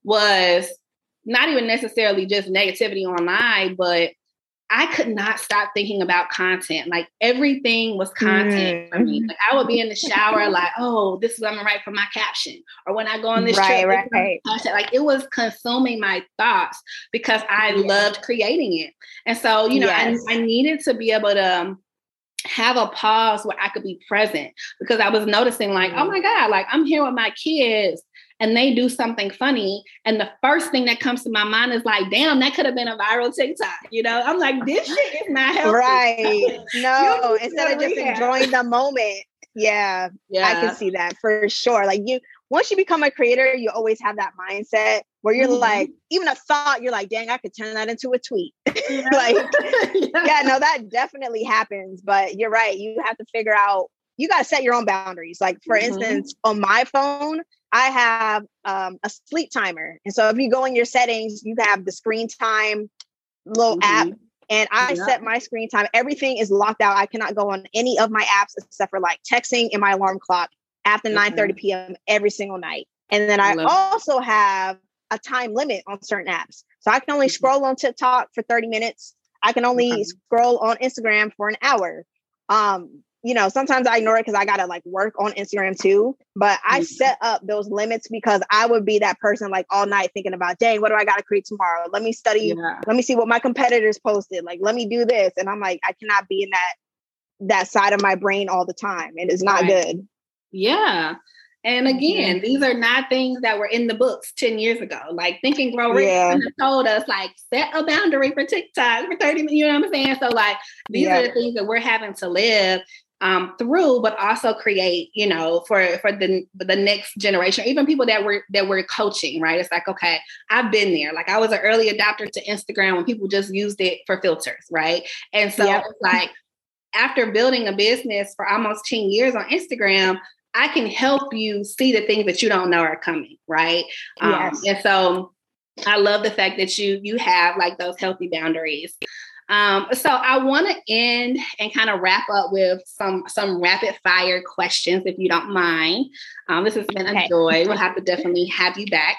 was not even necessarily just negativity online, but I could not stop thinking about content. Like, everything was content mm. for me. Like, I would be in the shower, like, oh, this is what I'm gonna write for my caption. Or when I go on this right, trip, right. content. Like, it was consuming my thoughts because I yeah. loved creating it. And so, you know, yes. I, I needed to be able to um, have a pause where I could be present, because I was noticing like, mm. oh my God, like I'm here with my kids and they do something funny. And the first thing that comes to my mind is like, damn, that could have been a viral TikTok. You know, I'm like, this shit is not healthy. Right. No, instead of just rehab. enjoying the moment. Yeah, yeah, I can see that for sure. Like, you, once you become a creator, you always have that mindset where you're mm-hmm. like, even a thought, you're like, dang, I could turn that into a tweet. Yeah. Like, yeah. yeah, no, that definitely happens. But you're right. You have to figure out, you got to set your own boundaries. Like, for mm-hmm. instance, on my phone, I have um, a sleep timer. And so if you go in your settings, you have the screen time little mm-hmm. app. And I yeah. set my screen time. Everything is locked out. I cannot go on any of my apps except for like texting and my alarm clock after okay. nine thirty p.m. every single night. And then I, I also it. have a time limit on certain apps. So I can only mm-hmm. scroll on TikTok for thirty minutes. I can only okay. scroll on Instagram for an hour. Um, you know, sometimes I ignore it because I got to like work on Instagram too. But I mm-hmm. set up those limits because I would be that person like all night thinking about, dang, what do I got to create tomorrow? Let me study. Yeah. Let me see what my competitors posted. Like, let me do this. And I'm like, I cannot be in that, that side of my brain all the time. It is not right. good. Yeah. And again, mm-hmm. these are not things that were in the books ten years ago. Like, Think and Grow Rich yeah. told us, like, set a boundary for TikTok for thirty minutes. You know what I'm saying? So, like, these yeah. are the things that we're having to live um, through, but also create, you know, for, for the, the next generation, even people that we're, that we're coaching, right? It's like, okay, I've been there. Like, I was an early adopter to Instagram when people just used it for filters, right? And so yep. it's like, after building a business for almost ten years on Instagram, I can help you see the things that you don't know are coming, right? Yes. Um, and so I love the fact that you you have like those healthy boundaries. Um, so I want to end and kind of wrap up with some some rapid fire questions, if you don't mind. Um, this has been a okay. joy. We'll have to definitely have you back.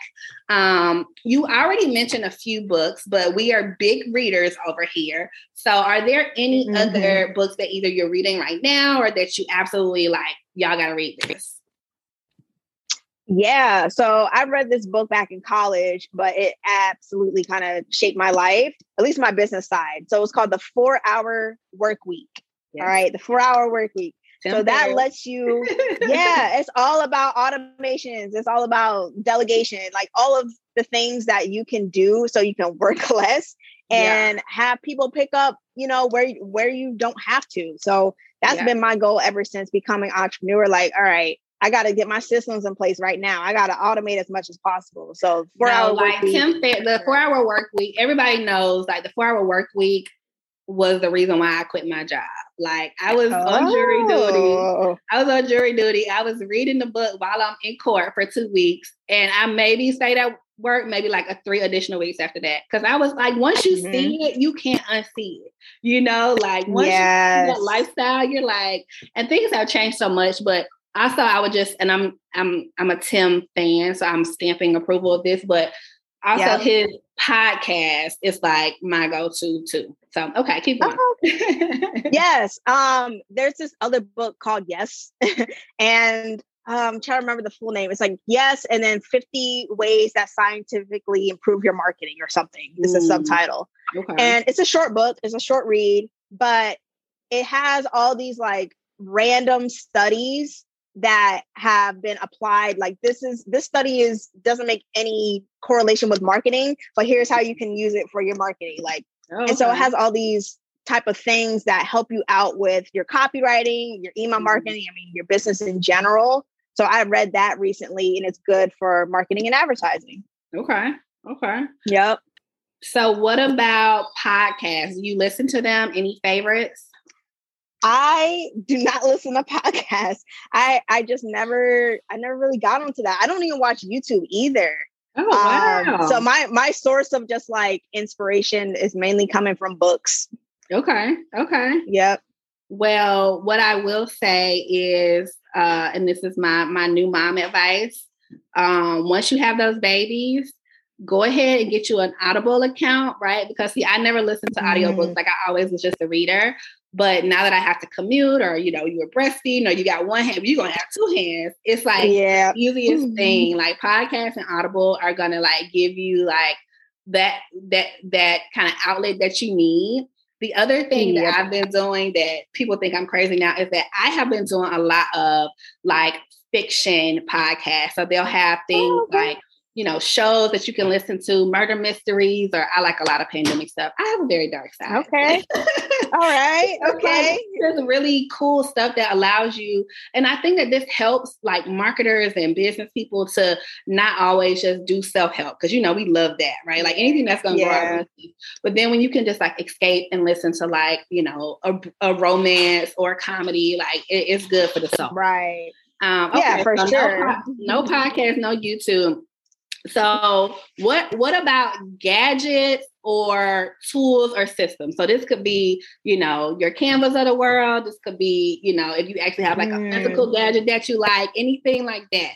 Um, you already mentioned a few books, but we are big readers over here. So are there any mm-hmm. other books that either you're reading right now or that you absolutely like, y'all got to read this? Yeah. So I read this book back in college, but it absolutely kind of shaped my life, at least my business side. So it's called The Four Hour Work Week. Yes. All right. The Four Hour Work Week. Simple. So that lets you, yeah, it's all about automations. It's all about delegation, like all of the things that you can do so you can work less and yeah. have people pick up, you know, where, where you don't have to. So that's yeah. been my goal ever since becoming an entrepreneur. Like, all right, I got to get my systems in place right now. I got to automate as much as possible. So four no, hour like work week. Tim, the four hour work week, everybody knows like the four hour work week was the reason why I quit my job. Like I was oh. on jury duty. I was on jury duty. I was reading the book while I'm in court for two weeks. And I maybe stayed at work maybe like a three additional weeks after that. Cause I was like, once you mm-hmm. see it, you can't unsee it. You know, like once yes. you see that lifestyle, you're like, and things have changed so much, but also, I would just, and I'm I'm I'm a Tim fan, so I'm stamping approval of this, but also yeah. his podcast is like my go-to too. So, okay, keep going. Oh. Yes. Um, there's this other book called Yes. and um, I'm trying to remember the full name. It's like Yes, and then fifty ways that scientifically improve your marketing or something. It's a subtitle. Okay. And it's a short book, it's a short read, but it has all these like random studies that have been applied. Like this is this study is doesn't make any correlation with marketing, but here's how you can use it for your marketing. Like, okay. And so it has all these type of things that help you out with your copywriting, your email marketing, I mean, your business in general. So I read that recently and it's good for marketing and advertising. Okay. Okay. Yep. So what about podcasts? Do you listen to them? Any favorites? I do not listen to podcasts. I I just never I never really got onto that. I don't even watch YouTube either. Oh wow! Um, so my my source of just like inspiration is mainly coming from books. Okay. Okay. Yep. Well, what I will say is, uh, and this is my my new mom advice. Um, once you have those babies, go ahead and get you an Audible account, right? Because see, I never listened to audiobooks. Mm. Like I always was just a reader. But now that I have to commute, or, you know, you were breastfeeding, or you got one hand, you're going to have two hands. It's like yeah. the easiest Mm-hmm. thing. Like podcasts and Audible are going to like give you like that, that, that kind of outlet that you need. The other thing Yep. that I've been doing that people think I'm crazy now is that I have been doing a lot of like fiction podcasts. So they'll have things oh, okay. like, you know, shows that you can listen to, murder mysteries, or I like a lot of pandemic stuff. I have a very dark side. Okay. All right. Okay. There's really cool stuff that allows you. And I think that this helps like marketers and business people to not always just do self-help. Cause you know, we love that, right? Like anything that's going to yeah. grow our business. But then when you can just like escape and listen to like, you know, a, a romance or a comedy, like it, it's good for the soul. Right. Um, okay, yeah, for so sure. No, no podcast, no YouTube. So what what about gadgets or tools or systems? So this could be, you know, your Canvas of the world. This could be, you know, if you actually have like a mm. physical gadget that you like, anything like that.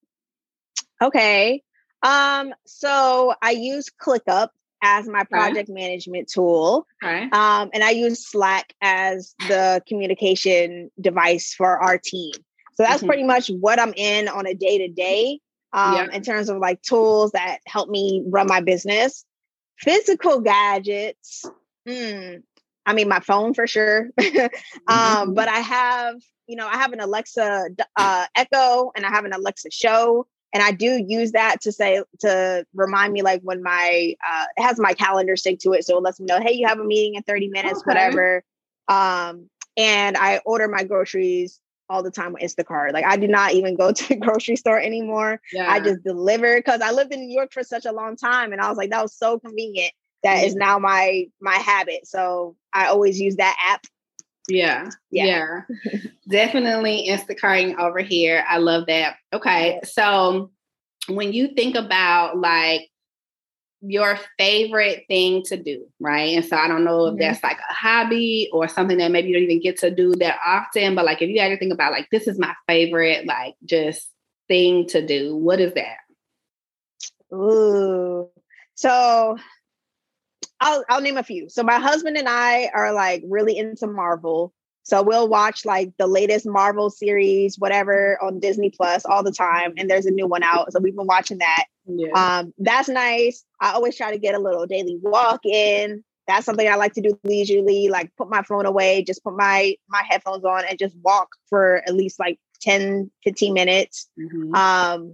Okay. Um, so I use ClickUp as my project okay. management tool. Okay. Um, and I use Slack as the communication device for our team. So that's mm-hmm. pretty much what I'm in on a day-to-day. Um, yep. In terms of like tools that help me run my business. Physical gadgets, hmm, I mean, my phone for sure. um, mm-hmm. But I have, you know, I have an Alexa uh, Echo and I have an Alexa Show. And I do use that to say, to remind me like when my, uh, it has my calendar sync to it. So it lets me know, hey, you have a meeting in thirty minutes, okay. whatever. Um, and I order my groceries all the time with Instacart. Like I do not even go to the grocery store anymore. Yeah. I just deliver because I lived in New York for such a long time. And I was like, that was so convenient. That mm-hmm. is now my, my habit. So I always use that app. Yeah. Yeah. yeah. Definitely Instacarting over here. I love that. Okay. So when you think about like your favorite thing to do, right? And so I don't know if mm-hmm. that's like a hobby or something that maybe you don't even get to do that often, but like if you had to think about like, this is my favorite, like just thing to do, what is that? Ooh, so I'll, I'll name a few. So my husband and I are like really into Marvel. So we'll watch like the latest Marvel series, whatever, on Disney Plus all the time. And there's a new one out. So we've been watching that. Yeah. Um, that's nice. I always try to get a little daily walk in. That's something I like to do leisurely, like put my phone away, just put my, my headphones on and just walk for at least like ten, fifteen minutes. Mm-hmm. Um,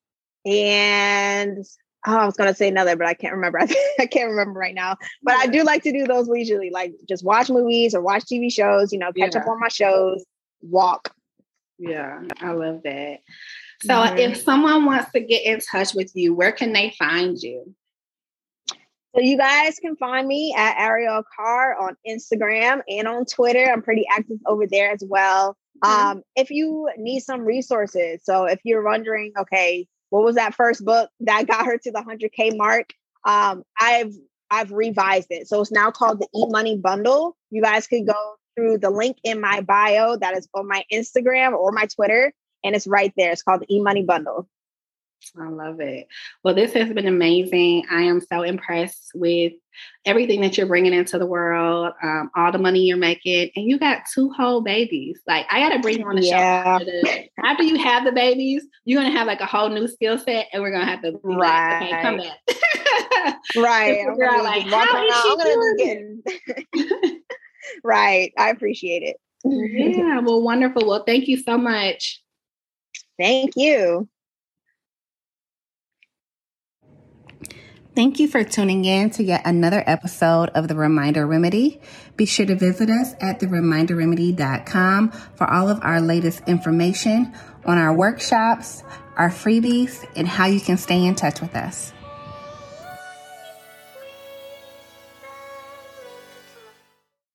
and oh, I was going to say another, but I can't remember. I can't remember right now, but yeah. I do like to do those leisurely, like just watch movies or watch T V shows, you know, catch yeah. up on my shows, walk. Yeah, I love that. So mm-hmm. if someone wants to get in touch with you, where can they find you? So you guys can find me at Ariel Carr on Instagram and on Twitter. I'm pretty active over there as well. Mm-hmm. Um, if you need some resources, so if you're wondering, okay, what was that first book that got her to the one hundred K mark? Um, I've I've revised it. So it's now called the E-Money Bundle. You guys could go through the link in my bio that is on my Instagram or my Twitter, and it's right there. It's called the E-Money Bundle. I love it. Well, this has been amazing. I am so impressed with everything that you're bringing into the world, um, all the money you're making, and you got two whole babies. Like, I got to bring you on the yeah. show. After, after you have the babies, you're going to have like a whole new skill set, and we're going to have to be right. like, okay, come back. right. I'm gonna like, how is she doing it? Right. I appreciate it. Yeah. Well, wonderful. Well, thank you so much. Thank you. Thank you for tuning in to yet another episode of The Reminder Remedy. Be sure to visit us at the reminder remedy dot com for all of our latest information on our workshops, our freebies, and how you can stay in touch with us.